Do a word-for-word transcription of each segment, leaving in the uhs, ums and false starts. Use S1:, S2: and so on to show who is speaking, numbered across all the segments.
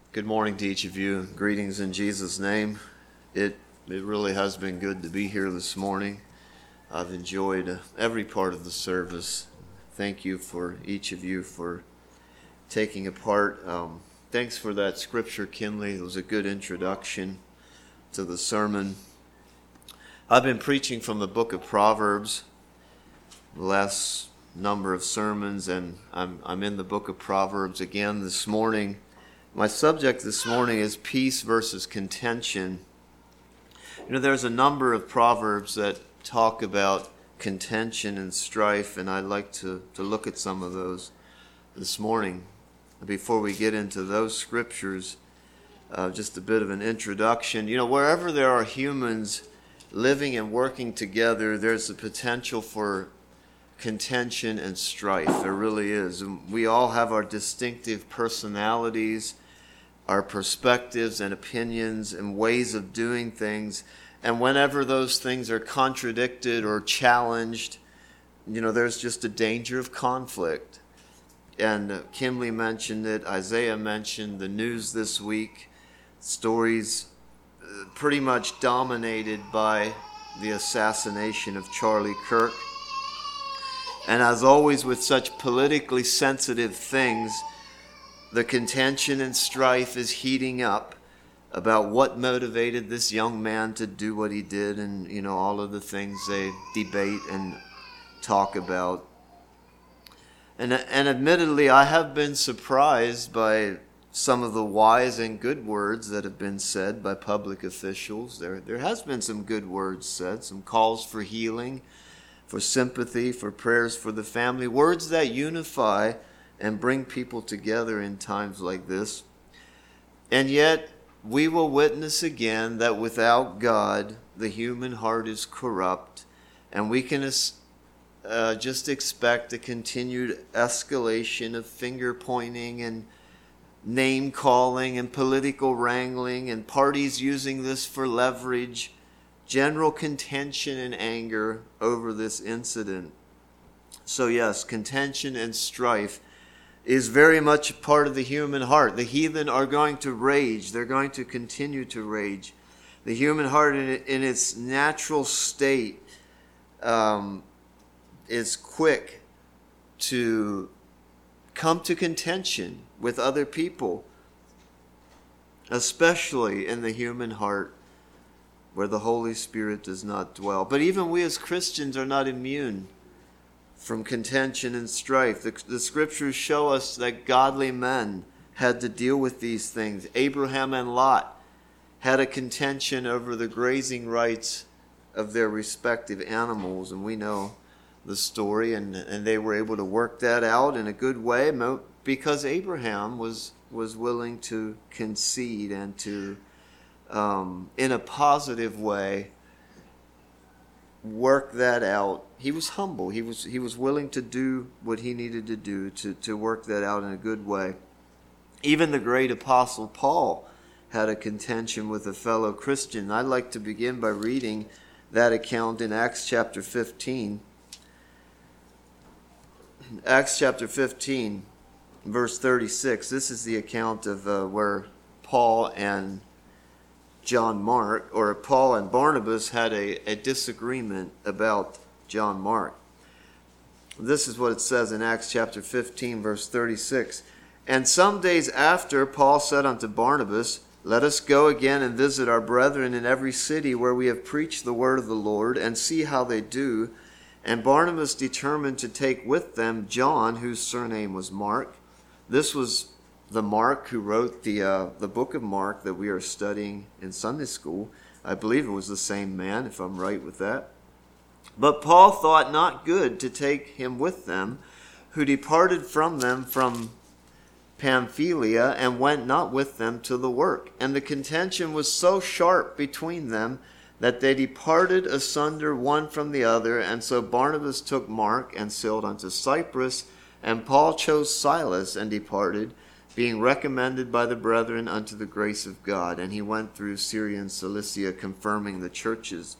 S1: Good morning to each of you. Greetings in Jesus' name. It it really has been good to be here this morning. I've enjoyed uh, every part of the service. Thank you for each of you for taking a part. Um, thanks for that scripture, Kinley. It was a good introduction to the sermon. I've been preaching from the book of Proverbs the last number of sermons, and I'm I'm in the book of Proverbs again this morning. My subject this morning is peace versus contention. You know, there's a number of proverbs that talk about contention and strife, and I'd like to, to look at some of those this morning. Before we get into those scriptures, uh, just a bit of an introduction. You know, wherever there are humans living and working together, there's the potential for contention and strife. There really is. And we all have our distinctive personalities, our perspectives and opinions and ways of doing things. And whenever those things are contradicted or challenged, you know, there's just a danger of conflict. And uh, Kimley mentioned it, Isaiah mentioned the news this week, stories uh, pretty much dominated by the assassination of Charlie Kirk. And as always with such politically sensitive things, the contention and strife is heating up about what motivated this young man to do what he did, and, you know, all of the things they debate and talk about. And, and admittedly, I have been surprised by some of the wise and good words that have been said by public officials. There, there has been some good words said, some calls for healing, for sympathy, for prayers for the family, words that unify and bring people together in times like this. And yet, we will witness again that without God, the human heart is corrupt, and we can uh, just expect a continued escalation of finger pointing and name calling and political wrangling, and parties using this for leverage, general contention and anger over this incident. So yes, contention and strife is very much a part of the human heart. The heathen are going to rage. They're going to continue to rage. The human heart in, in its natural state um, is quick to come to contention with other people, especially in the human heart where the Holy Spirit does not dwell. But even we as Christians are not immune from contention and strife. The, the scriptures show us that godly men had to deal with these things. Abraham and Lot had a contention over the grazing rights of their respective animals, and we know the story, and, and they were able to work that out in a good way because Abraham was, was willing to concede and to Um, in a positive way, work that out. He was humble. He was he was willing to do what he needed to do to, to work that out in a good way. Even the great apostle Paul had a contention with a fellow Christian. I'd like to begin by reading that account in Acts chapter fifteen. Acts chapter fifteen, verse thirty-six. This is the account of uh, where Paul and John Mark, or Paul and Barnabas had a, a disagreement about John Mark. This is what it says in Acts chapter fifteen, verse thirty-six. And some days after, Paul said unto Barnabas, Let us go again and visit our brethren in every city where we have preached the word of the Lord, and see how they do. And Barnabas determined to take with them John, whose surname was Mark. This was the Mark who wrote the uh, the book of Mark that we are studying in Sunday school. I believe it was the same man, if I'm right with that. But Paul thought not good to take him with them, who departed from them from Pamphylia, and went not with them to the work. And the contention was so sharp between them that they departed asunder one from the other. And so Barnabas took Mark and sailed unto Cyprus, and Paul chose Silas and departed, being recommended by the brethren unto the grace of God. And he went through Syria and Cilicia, confirming the churches.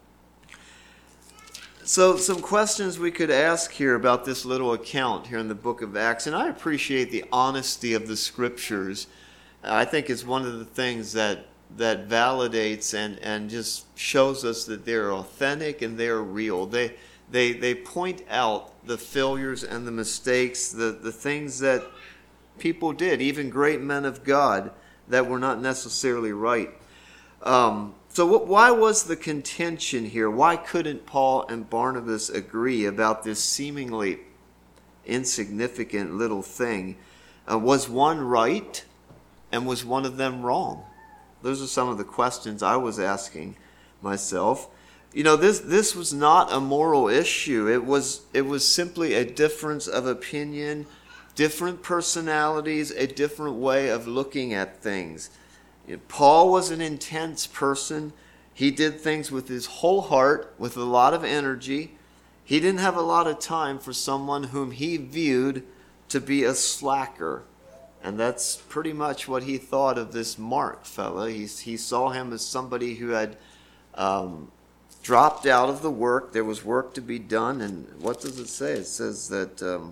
S1: So some questions we could ask here about this little account here in the book of Acts. And I appreciate the honesty of the scriptures I think it's one of the things that that validates and, and just shows us that they're authentic and they're real. They they they point out the failures and the mistakes, the, the things that people did, even great men of God, that were not necessarily right. Um, so what, why was the contention here? Why couldn't Paul and Barnabas agree about this seemingly insignificant little thing? Uh, was one right and was one of them wrong? Those are some of the questions I was asking myself. You know, this this was not a moral issue. It was it was simply a difference of opinion, different personalities, a different way of looking at things. Paul was an intense person. He did things with his whole heart, with a lot of energy. He didn't have a lot of time for someone whom he viewed to be a slacker. And that's pretty much what he thought of this Mark fella. He, he saw him as somebody who had um, dropped out of the work. There was work to be done. And what does it say? It says that... Um,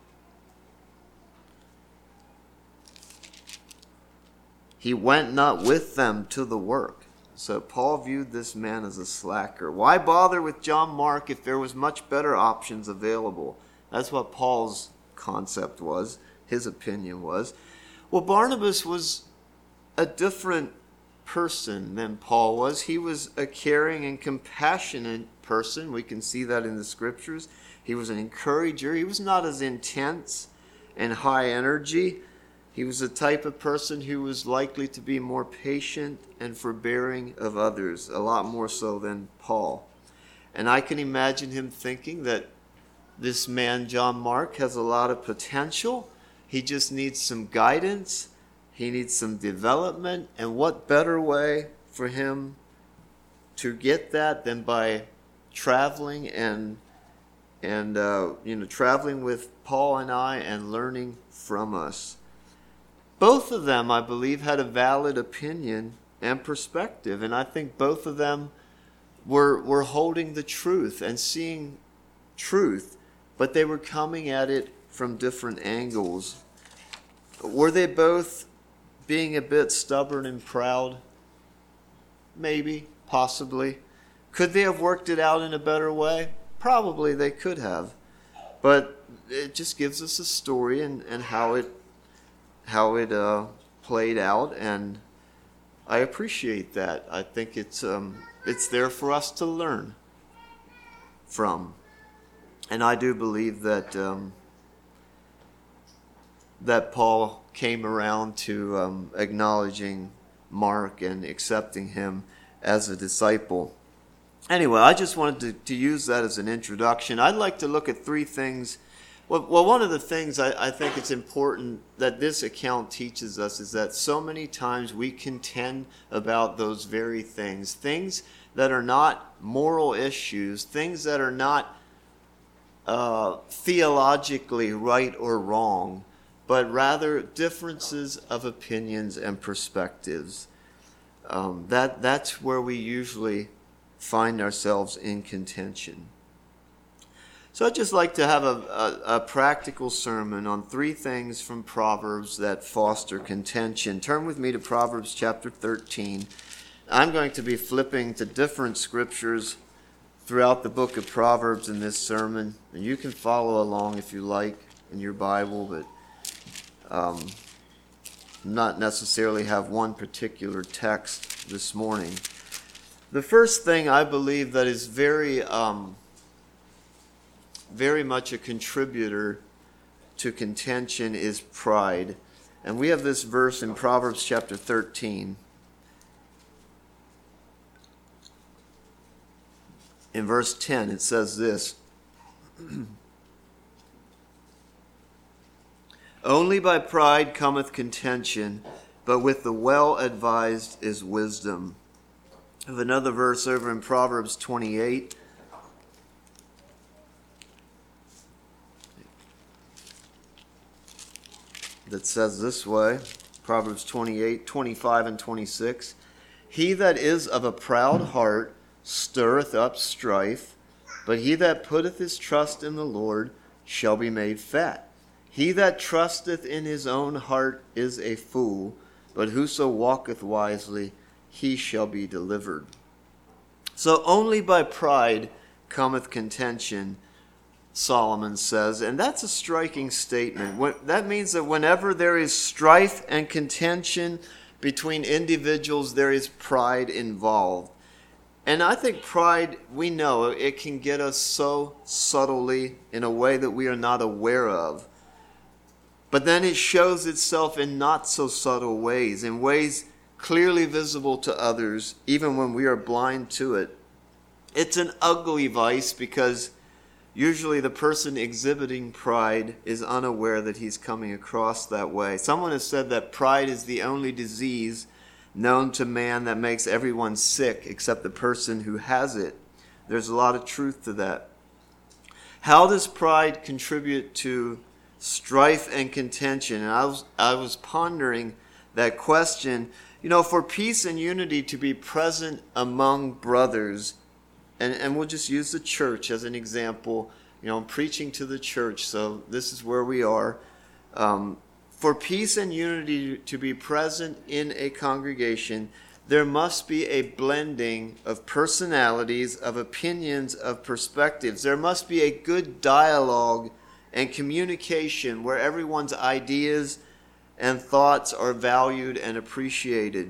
S1: He went not with them to the work. So Paul viewed this man as a slacker. Why bother with John Mark if there was much better options available? That's what Paul's concept was, his opinion was. Well, Barnabas was a different person than Paul was. He was a caring and compassionate person. We can see that in the scriptures. He was an encourager. He was not as intense and high energy. He was the type of person who was likely to be more patient and forbearing of others, a lot more so than Paul. And I can imagine him thinking that this man, John Mark, has a lot of potential. He just needs some guidance. He needs some development. And what better way for him to get that than by traveling and and uh, you know traveling with Paul and I and learning from us. Both of them, I believe, had a valid opinion and perspective, and I think both of them were were holding the truth and seeing truth, but they were coming at it from different angles. Were they both being a bit stubborn and proud? Maybe, possibly. Could they have worked it out in a better way? Probably they could have. But it just gives us a story and, and how it how it uh, played out, and I appreciate that. I think it's um, it's there for us to learn from. And I do believe that um, that Paul came around to um, acknowledging Mark and accepting him as a disciple. Anyway, I just wanted to, to use that as an introduction. I'd like to look at three things. Well, well one of the things I, I think it's important that this account teaches us is that so many times we contend about those very things, things that are not moral issues, things that are not uh, theologically right or wrong, but rather differences of opinions and perspectives. Um, that that's where we usually find ourselves in contention. So I'd just like to have a, a, a practical sermon on three things from Proverbs that foster contention. Turn with me to Proverbs chapter thirteen. I'm going to be flipping to different scriptures throughout the book of Proverbs in this sermon, and you can follow along if you like in your Bible, but um, not necessarily have one particular text this morning. The first thing I believe that is very, um, very much a contributor to contention is pride. And we have this verse in Proverbs chapter thirteen. In verse ten, it says this: Only by pride cometh contention, but with the well-advised is wisdom. I have another verse over in Proverbs twenty-eight. That says this way, Proverbs twenty-eight, twenty-five and twenty-six. He that is of a proud heart stirreth up strife, but he that putteth his trust in the Lord shall be made fat. He that trusteth in his own heart is a fool, but whoso walketh wisely, he shall be delivered. So only by pride cometh contention, Solomon says, and that's a striking statement. That means that whenever there is strife and contention between individuals, there is pride involved. And I think pride, we know, it can get us so subtly in a way that we are not aware of. But then it shows itself in not so subtle ways, in ways clearly visible to others, even when we are blind to it. It's an ugly vice because usually the person exhibiting pride is unaware that he's coming across that way. Someone has said that pride is the only disease known to man that makes everyone sick except the person who has it. There's a lot of truth to that. How does pride contribute to strife and contention? And I was, I was pondering that question. You know, for peace and unity to be present among brothers, and, and we'll just use the church as an example. You know, I'm preaching to the church, so this is where we are. Um, for peace and unity to be present in a congregation, there must be a blending of personalities, of opinions, of perspectives. There must be a good dialogue and communication where everyone's ideas and thoughts are valued and appreciated.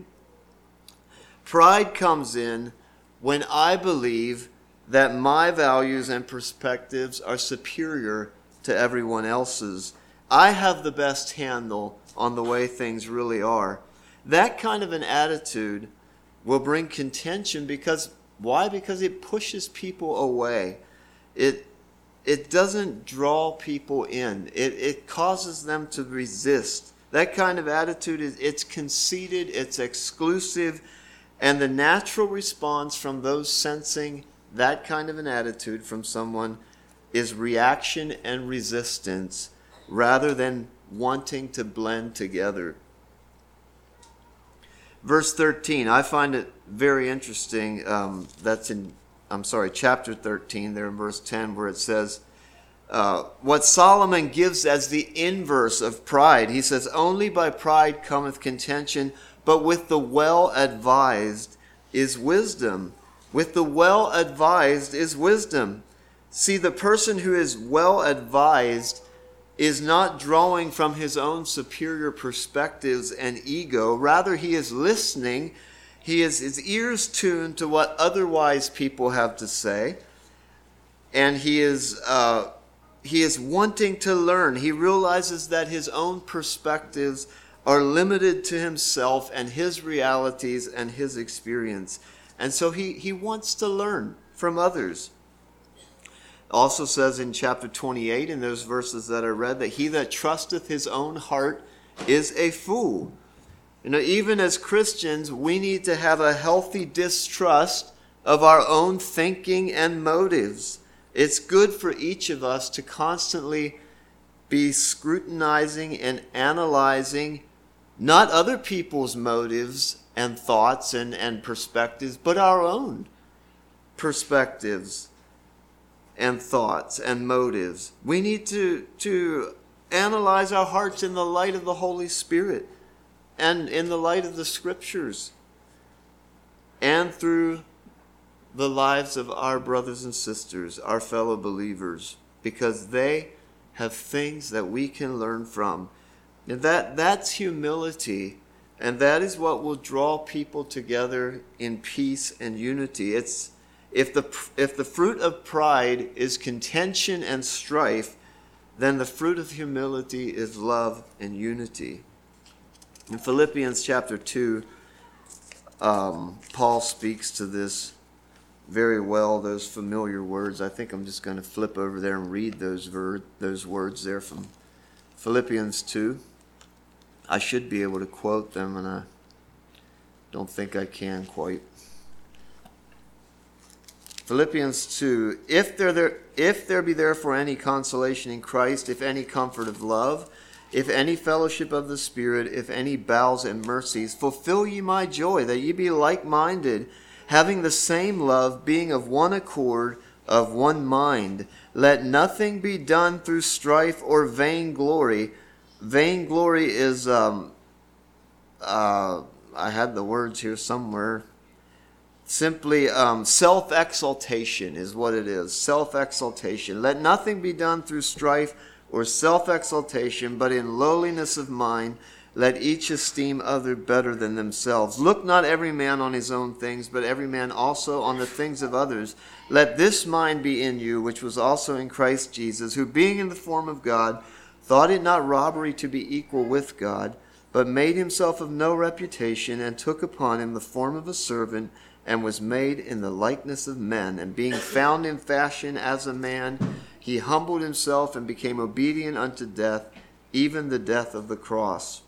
S1: Pride comes in when I believe that my values and perspectives are superior to everyone else's. I have the best handle on the way things really are. That kind of an attitude will bring contention because, why? Because it pushes people away. It it doesn't draw people in. It it causes them to resist. That kind of attitude is it's conceited, it's exclusive, and the natural response from those sensing that kind of an attitude from someone is reaction and resistance rather than wanting to blend together. Verse thirteen, I find it very interesting. Um, that's in, I'm sorry, chapter thirteen, there in verse ten, where it says, uh, what Solomon gives as the inverse of pride. He says, only by pride cometh contention, but with the well-advised is wisdom. With the well-advised is wisdom. See, the person who is well-advised is not drawing from his own superior perspectives and ego. Rather, he is listening. He is his ears tuned to what otherwise people have to say. And he is uh, he is wanting to learn. He realizes that his own perspectives are limited to himself and his realities and his experience. And so he, he wants to learn from others. Also says in chapter twenty-eight, in those verses that I read, that he that trusteth his own heart is a fool. You know, even as Christians, we need to have a healthy distrust of our own thinking and motives. It's good for each of us to constantly be scrutinizing and analyzing not other people's motives and thoughts and, and perspectives, but our own perspectives and thoughts and motives. We need to, to analyze our hearts in the light of the Holy Spirit and in the light of the Scriptures and through the lives of our brothers and sisters, our fellow believers, because they have things that we can learn from. And that, that's humility, and that is what will draw people together in peace and unity. It's If the, if the fruit of pride is contention and strife, then the fruit of humility is love and unity. In Philippians chapter two, um, Paul speaks to this very well, those familiar words. I think I'm just going to flip over there and read those, ver- those words there from Philippians two. I should be able to quote them, and I don't think I can quite. Philippians two, if there, there, if there be therefore any consolation in Christ, if any comfort of love, if any fellowship of the Spirit, if any bowels and mercies, fulfill ye my joy, that ye be like-minded, having the same love, being of one accord, of one mind. Let nothing be done through strife or vainglory. Vainglory is um, uh, I had the words here somewhere. Simply um, self-exaltation is what it is. Self-exaltation. Let nothing be done through strife or self-exaltation, but in lowliness of mind, let each esteem other better than themselves. Look not every man on his own things, but every man also on the things of others. Let this mind be in you, which was also in Christ Jesus, who being in the form of God, thought it not robbery to be equal with God, but made himself of no reputation, and took upon him the form of a servant, and was made in the likeness of men. And being found in fashion as a man, he humbled himself and became obedient unto death, even the death of the cross.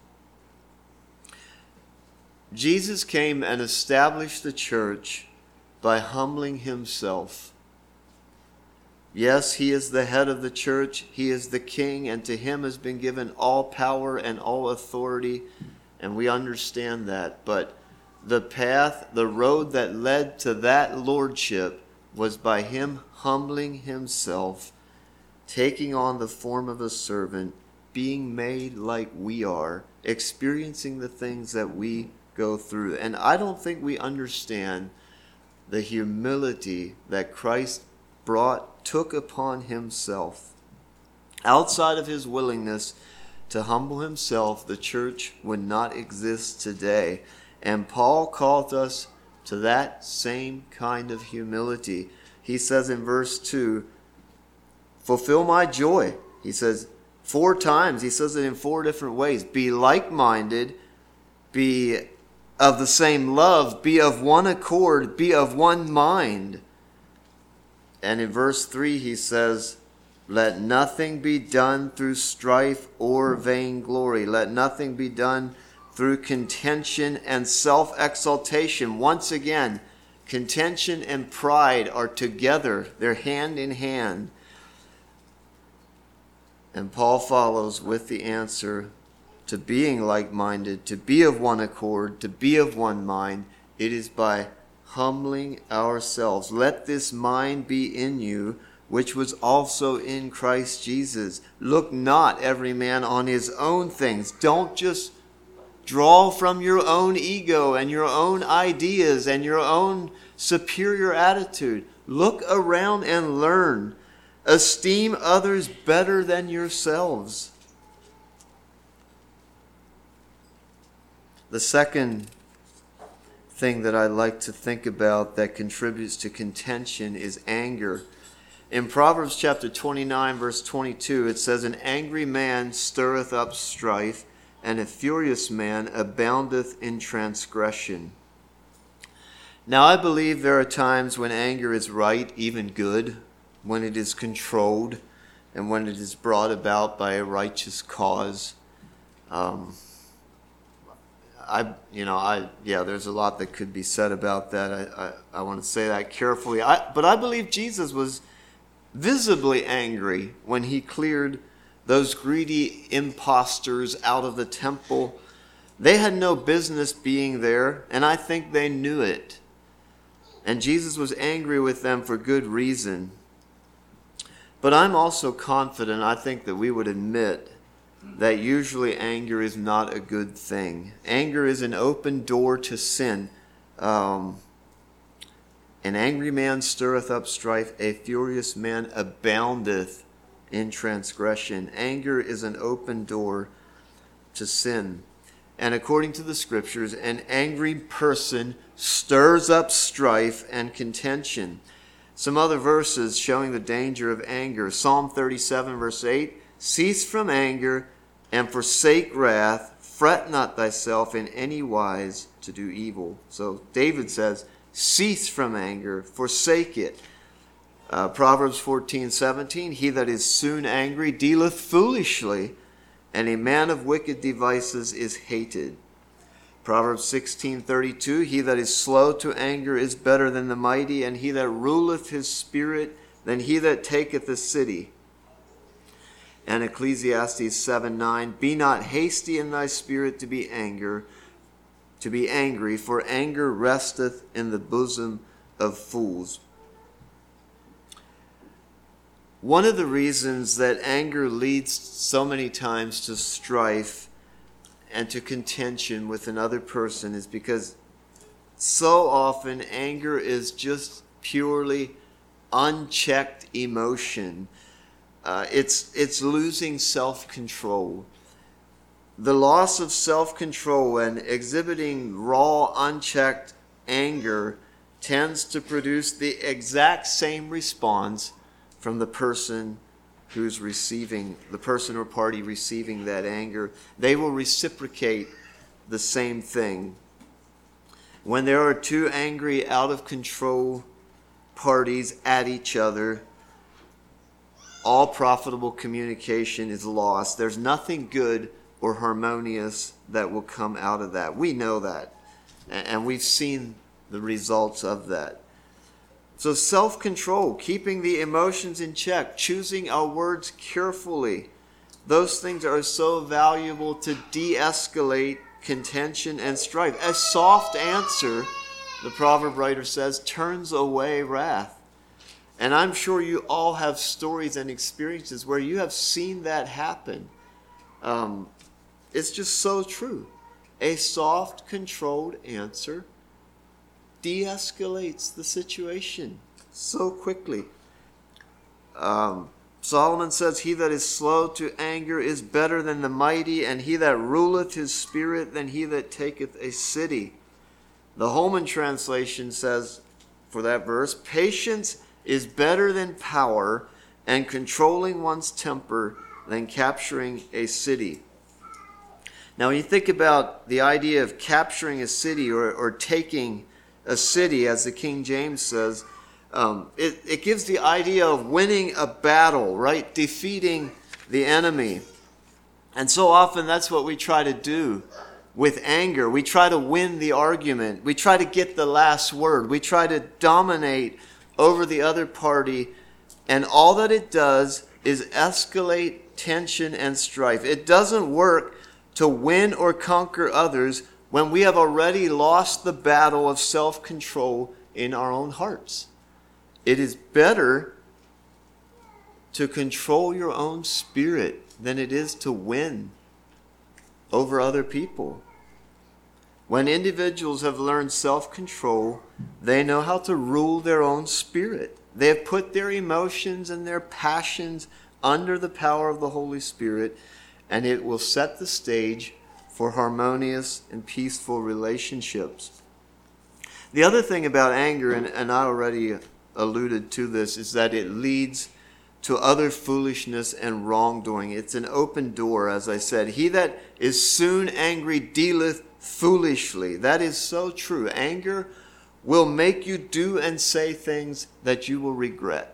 S1: Jesus came and established the church by humbling himself. Yes, he is the head of the church. He is the king, and to him has been given all power and all authority, and we understand that. But the path, the road that led to that lordship was by him humbling himself, taking on the form of a servant, being made like we are, experiencing the things that we go through. And I don't think we understand the humility that Christ brought, took upon himself. Outside of his willingness to humble himself, the church would not exist today. And Paul called us to that same kind of humility. He says in verse two, fulfill my joy. He says four times. He says it in four different ways. Be like-minded, be of the same love, be of one accord, be of one mind. And in verse three he says, let nothing be done through strife or vainglory. Let nothing be done through contention and self-exaltation. Once again, contention and pride are together. They're hand in hand. And Paul follows with the answer to being like-minded, to be of one accord, to be of one mind. It is by humbling ourselves. Let this mind be in you, which was also in Christ Jesus. Look not every man on his own things. Don't just draw from your own ego and your own ideas and your own superior attitude. Look around and learn. Esteem others better than yourselves. The second thing that I like to think about that contributes to contention is anger. In Proverbs chapter twenty-nine, verse twenty-two, it says, an angry man stirreth up strife, and a furious man aboundeth in transgression. Now I believe there are times when anger is right, even good, when it is controlled, and when it is brought about by a righteous cause. Um, I, you know, I, yeah, there's a lot that could be said about that. I, I, I want to say that carefully. I, but I believe Jesus was visibly angry when he cleared those greedy impostors out of the temple. They had no business being there, and I think they knew it. And Jesus was angry with them for good reason. But I'm also confident, I think that we would admit that usually anger is not a good thing. Anger is an open door to sin. Um, An angry man stirreth up strife, a furious man aboundeth in transgression. Anger is an open door to sin. And according to the scriptures, an angry person stirs up strife and contention. Some other verses showing the danger of anger. Psalm thirty-seven, verse eight, cease from anger and forsake wrath. Fret not thyself in any wise to do evil. So David says, cease from anger, forsake it. Uh, Proverbs fourteen, seventeen, he that is soon angry dealeth foolishly, and a man of wicked devices is hated. Proverbs sixteen, thirty-two, he that is slow to anger is better than the mighty, and he that ruleth his spirit than he that taketh a city. And Ecclesiastes seven, nine, be not hasty in thy spirit to be anger, to be angry, for anger resteth in the bosom of fools. One of the reasons that anger leads so many times to strife and to contention with another person is because so often anger is just purely unchecked emotion. Uh, it's it's losing self-control. The loss of self-control and exhibiting raw, unchecked anger tends to produce the exact same response from the person who's receiving, the person or party receiving that anger. They will reciprocate the same thing. When there are two angry, out of control parties at each other, all profitable communication is lost. There's nothing good or harmonious that will come out of that. We know that, and we've seen the results of that. So self-control, keeping the emotions in check, choosing our words carefully, those things are so valuable to de-escalate contention and strife. A soft answer, the proverb writer says, turns away wrath. And I'm sure you all have stories and experiences where you have seen that happen. Um, it's just so true. A soft, controlled answer de-escalates the situation so quickly. Um, Solomon says, he that is slow to anger is better than the mighty, and he that ruleth his spirit than he that taketh a city. The Holman translation says, for that verse, patience is better than power, and controlling one's temper than capturing a city. Now, when you think about the idea of capturing a city or, or taking a city, as the King James says, um, it, it gives the idea of winning a battle, right? Defeating the enemy. And so often that's what we try to do with anger. We try to win the argument. We try to get the last word. We try to dominate over the other party. And all that it does is escalate tension and strife. It doesn't work to win or conquer others when we have already lost the battle of self-control in our own hearts. It is better to control your own spirit than it is to win over other people. When individuals have learned self-control, they know how to rule their own spirit. They have put their emotions and their passions under the power of the Holy Spirit, and it will set the stage for harmonious and peaceful relationships. The other thing about anger, and, and I already alluded to this, is that it leads to other foolishness and wrongdoing. It's an open door, as I said. He that is soon angry dealeth foolishly. That is so true. Anger will make you do and say things that you will regret.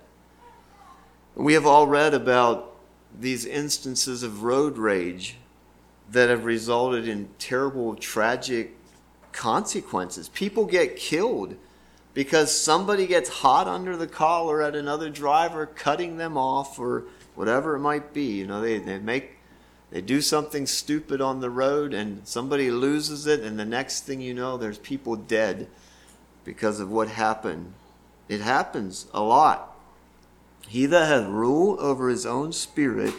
S1: We have all read about these instances of road rage that have resulted in terrible, tragic consequences. People get killed because somebody gets hot under the collar at another driver, cutting them off or whatever it might be. You know, they, they make they do something stupid on the road and somebody loses it, and the next thing you know, there's people dead because of what happened. It happens a lot. He that hath rule over his own spirit,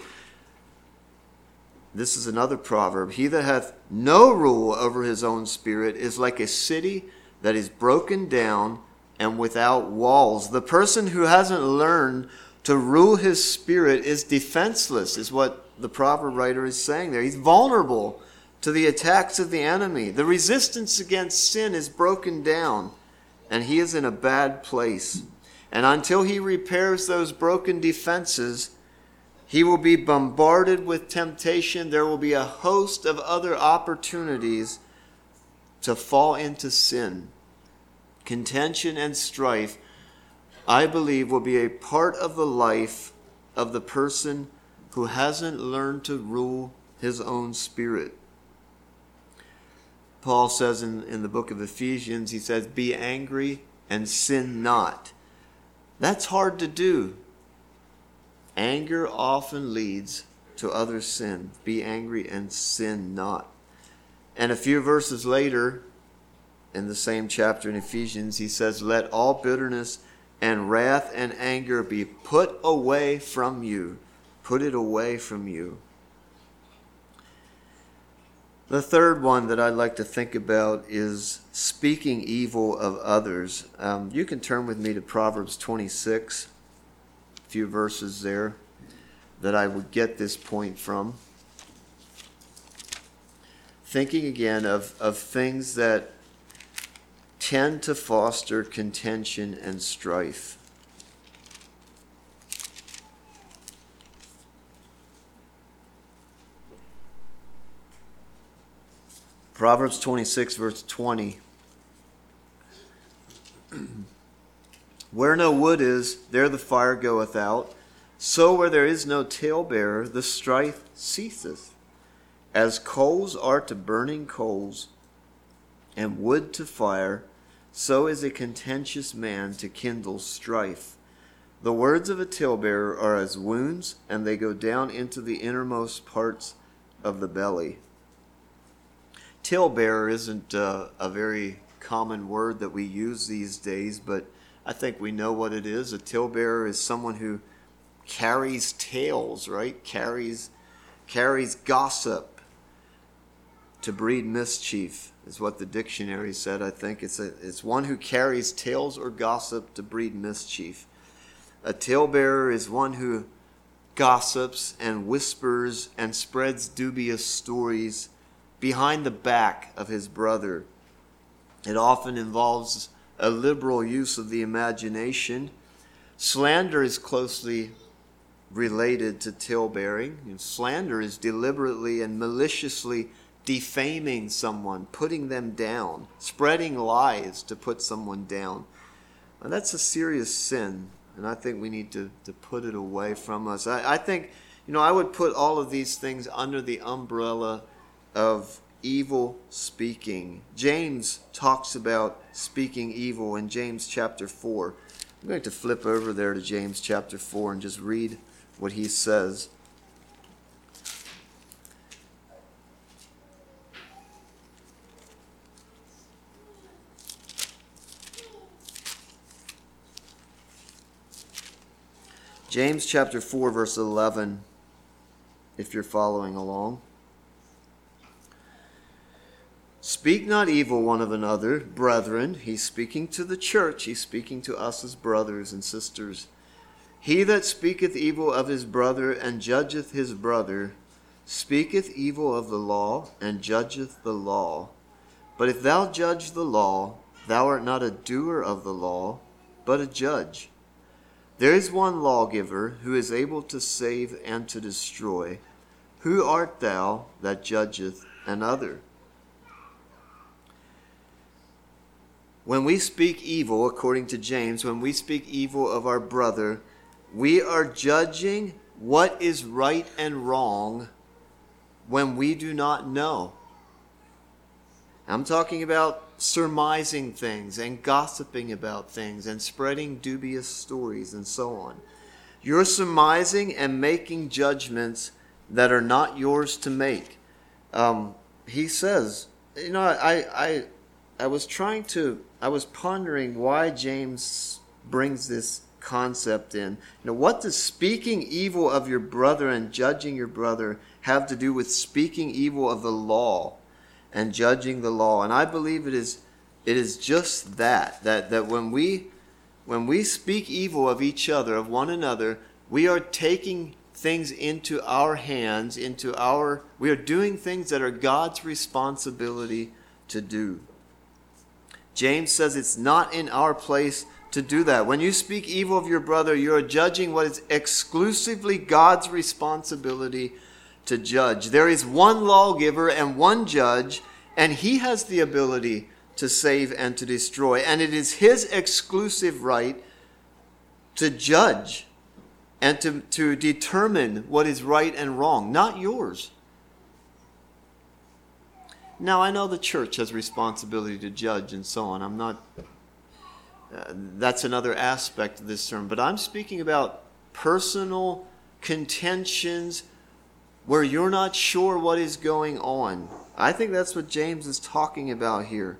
S1: this is another proverb, he that hath no rule over his own spirit is like a city that is broken down and without walls. The person who hasn't learned to rule his spirit is defenseless, is what the proverb writer is saying there. He's vulnerable to the attacks of the enemy. The resistance against sin is broken down, and he is in a bad place. And until he repairs those broken defenses, he will be bombarded with temptation. There will be a host of other opportunities to fall into sin. Contention and strife, I believe, will be a part of the life of the person who hasn't learned to rule his own spirit. Paul says in, in the book of Ephesians, he says, be angry and sin not. That's hard to do. Anger often leads to other sin. Be angry and sin not. And a few verses later, in the same chapter in Ephesians, he says, let all bitterness and wrath and anger be put away from you. Put it away from you. The third one that I'd like to think about is speaking evil of others. Um, you can turn with me to Proverbs twenty-six, a few verses there that I would get this point from. Thinking again of, of things that tend to foster contention and strife. Proverbs twenty-six, verse twenty. Where no wood is, there the fire goeth out. So where there is no talebearer, the strife ceaseth. As coals are to burning coals, and wood to fire, so is a contentious man to kindle strife. The words of a talebearer are as wounds, and they go down into the innermost parts of the belly. Talebearer isn't uh, a very common word that we use these days, but I think we know what it is. A talebearer is someone who carries tales, right? Carries, carries gossip to breed mischief, is what the dictionary said. I think it's a, it's one who carries tales or gossip to breed mischief. A talebearer is one who gossips and whispers and spreads dubious stories behind the back of his brother. It often involves a liberal use of the imagination. Slander is closely related to talebearing. And slander is deliberately and maliciously defaming someone, putting them down, spreading lies to put someone down. Now, that's a serious sin, and I think we need to, to put it away from us. I, I think, you know, I would put all of these things under the umbrella of evil speaking. James talks about speaking evil in James chapter four. I'm going to flip over there to James chapter four and just read what he says. James chapter four, verse eleven, if you're following along. Speak not evil one of another, brethren. He's speaking to the church. He's speaking to us as brothers and sisters. He that speaketh evil of his brother and judgeth his brother, speaketh evil of the law and judgeth the law. But if thou judge the law, thou art not a doer of the law, but a judge. There is one lawgiver who is able to save and to destroy. Who art thou that judgeth another? When we speak evil, according to James, when we speak evil of our brother, we are judging what is right and wrong when we do not know. I'm talking about surmising things and gossiping about things and spreading dubious stories and so on. You're surmising and making judgments that are not yours to make. Um, he says, you know, I, I, I was trying to, I was pondering why James brings this concept in. You know, what does speaking evil of your brother and judging your brother have to do with speaking evil of the law and judging the law? And I believe it is it is just that, that that when we when we speak evil of each other, of one another, we are taking things into our hands, into our we are doing things that are God's responsibility to do. James says it's not in our place to do that. When you speak evil of your brother, you are judging what is exclusively God's responsibility to judge. There is one lawgiver and one judge, and he has the ability to save and to destroy. And it is his exclusive right to judge and to, to determine what is right and wrong, not yours. Now, I know the church has responsibility to judge and so on. I'm not, uh, that's another aspect of this sermon. But I'm speaking about personal contentions where you're not sure what is going on. I think that's what James is talking about here.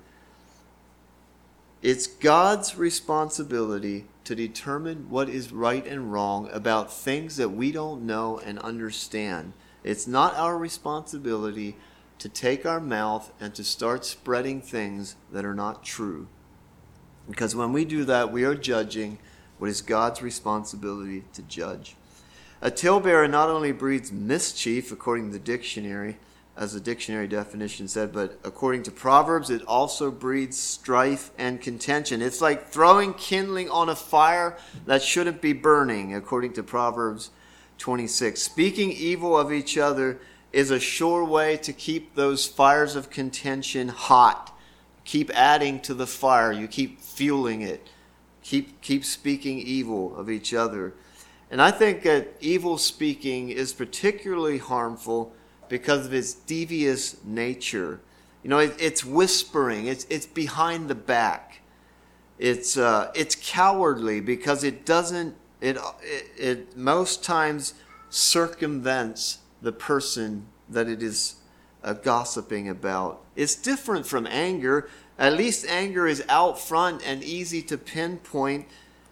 S1: It's God's responsibility to determine what is right and wrong about things that we don't know and understand. It's not our responsibility to take our mouth and to start spreading things that are not true. Because when we do that, we are judging what is God's responsibility to judge. A talebearer not only breeds mischief, according to the dictionary, as the dictionary definition said, but according to Proverbs, it also breeds strife and contention. It's like throwing kindling on a fire that shouldn't be burning, according to Proverbs twenty-six. Speaking evil of each other is a sure way to keep those fires of contention hot. Keep adding to the fire. You keep fueling it. Keep, keep speaking evil of each other. And I think that evil speaking is particularly harmful because of its devious nature. You know, it, it's whispering. It's it's behind the back. It's uh, it's cowardly because it doesn't. It, it it most times circumvents the person that it is uh, gossiping about. It's different from anger. At least anger is out front and easy to pinpoint.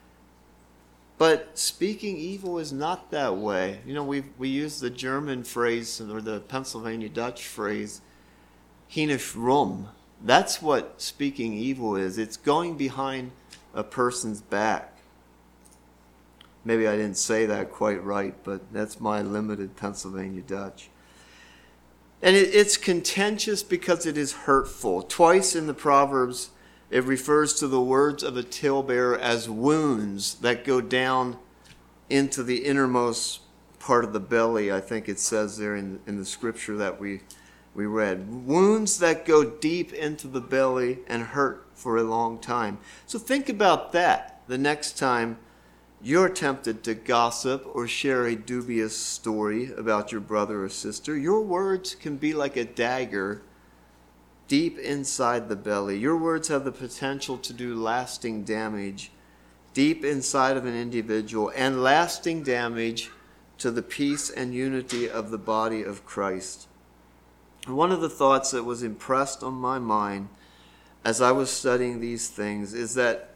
S1: But speaking evil is not that way. You know, we we use the German phrase or the Pennsylvania Dutch phrase, "Heinisch rum." That's what speaking evil is. It's going behind a person's back. Maybe I didn't say that quite right, but that's my limited Pennsylvania Dutch. And it, it's contentious because it is hurtful. Twice in the Proverbs, it refers to the words of a talebearer as wounds that go down into the innermost part of the belly. I think it says there in, in the scripture that we, we read. Wounds that go deep into the belly and hurt for a long time. So think about that the next time you're tempted to gossip or share a dubious story about your brother or sister. Your words can be like a dagger deep inside the belly. Your words have the potential to do lasting damage deep inside of an individual and lasting damage to the peace and unity of the body of Christ. One of the thoughts that was impressed on my mind as I was studying these things is that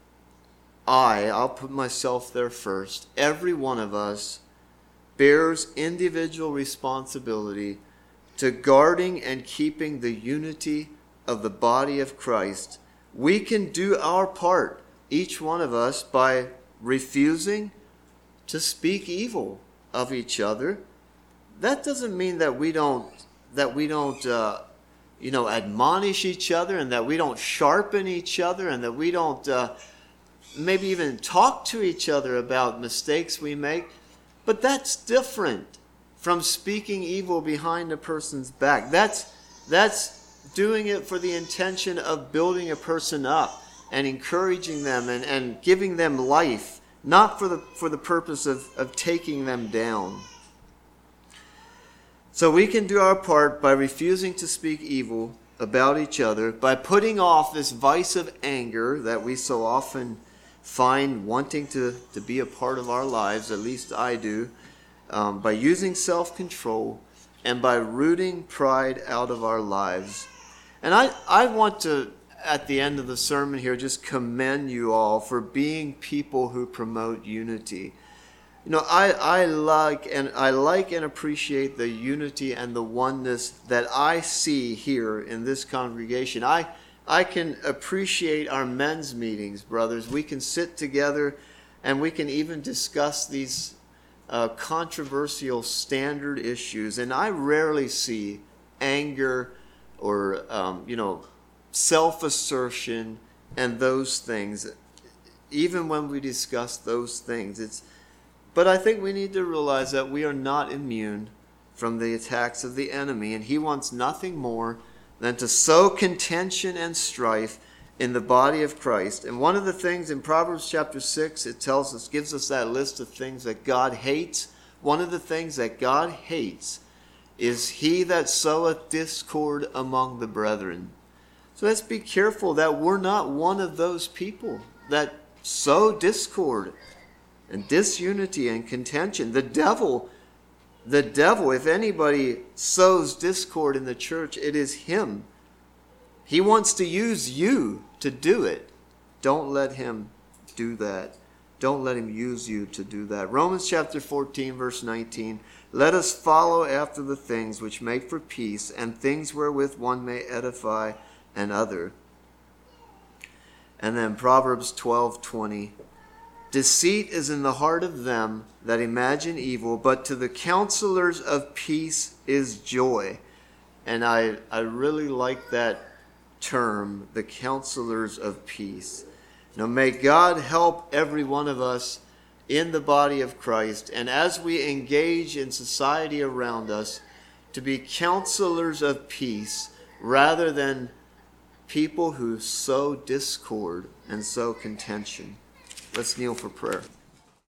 S1: I, I'll put myself there first, every one of us bears individual responsibility to guarding and keeping the unity of the body of Christ. We can do our part, each one of us, by refusing to speak evil of each other. That doesn't mean that we don't that we don't uh, you know admonish each other, and that we don't sharpen each other, and that we don't uh, maybe even talk to each other about mistakes we make. But that's different from speaking evil behind a person's back. That's that's doing it for the intention of building a person up and encouraging them and, and giving them life, not for the for the purpose of, of taking them down. So we can do our part by refusing to speak evil about each other, by putting off this vice of anger that we so often find wanting to, to be a part of our lives, at least I do, um, by using self-control and by rooting pride out of our lives. And I, I want to, at the end of the sermon here, just commend you all for being people who promote unity. You know, I, I like and I like and appreciate the unity and the oneness that I see here in this congregation. I I can appreciate our men's meetings, brothers. We can sit together and we can even discuss these uh, controversial standard issues. And I rarely see anger or, um, you know, self-assertion and those things, even when we discuss those things. It's But I think we need to realize that we are not immune from the attacks of the enemy, and he wants nothing more than to sow contention and strife in the body of Christ. And one of the things in Proverbs chapter six, it tells us, gives us that list of things that God hates. One of the things that God hates is he that soweth discord among the brethren. So let's be careful that we're not one of those people that sow discord and disunity and contention. The devil, the devil, if anybody sows discord in the church, it is him. He wants to use you to do it. Don't let him do that. don't let him use you to do that. Romans chapter fourteen, verse nineteen. Let us follow after the things which make for peace, and things wherewith one may edify another. And then Proverbs twelve twenty. Deceit is in the heart of them that imagine evil, but to the counselors of peace is joy. And I, I really like that term, the counselors of peace. Now may God help every one of us in the body of Christ, and as we engage in society around us, to be counselors of peace rather than people who sow discord and sow contention. Let's kneel for prayer.